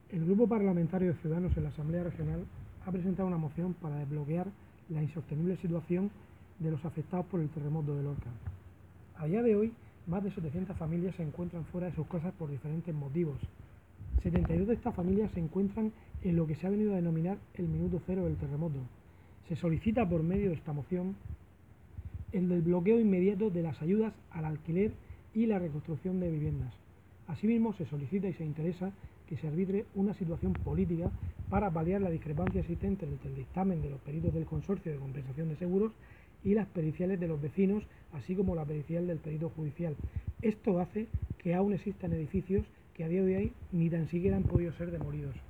El Grupo Parlamentario de Ciudadanos en la Asamblea Regional ha presentado una moción para desbloquear la insostenible situación de los afectados por el terremoto de Lorca. A día de hoy, más de 700 familias se encuentran fuera de sus casas por diferentes motivos. 72 de estas familias se encuentran en lo que se ha venido a denominar el minuto cero del terremoto. Se solicita por medio de esta moción el desbloqueo inmediato de las ayudas al alquiler y la reconstrucción de viviendas. Asimismo, se solicita y se interesa que se arbitre una situación política para paliar la discrepancia existente entre el dictamen de los peritos del Consorcio de Compensación de Seguros y las periciales de los vecinos, así como la pericial del perito judicial. Esto hace que aún existan edificios que a día de hoy ni tan siquiera han podido ser demolidos.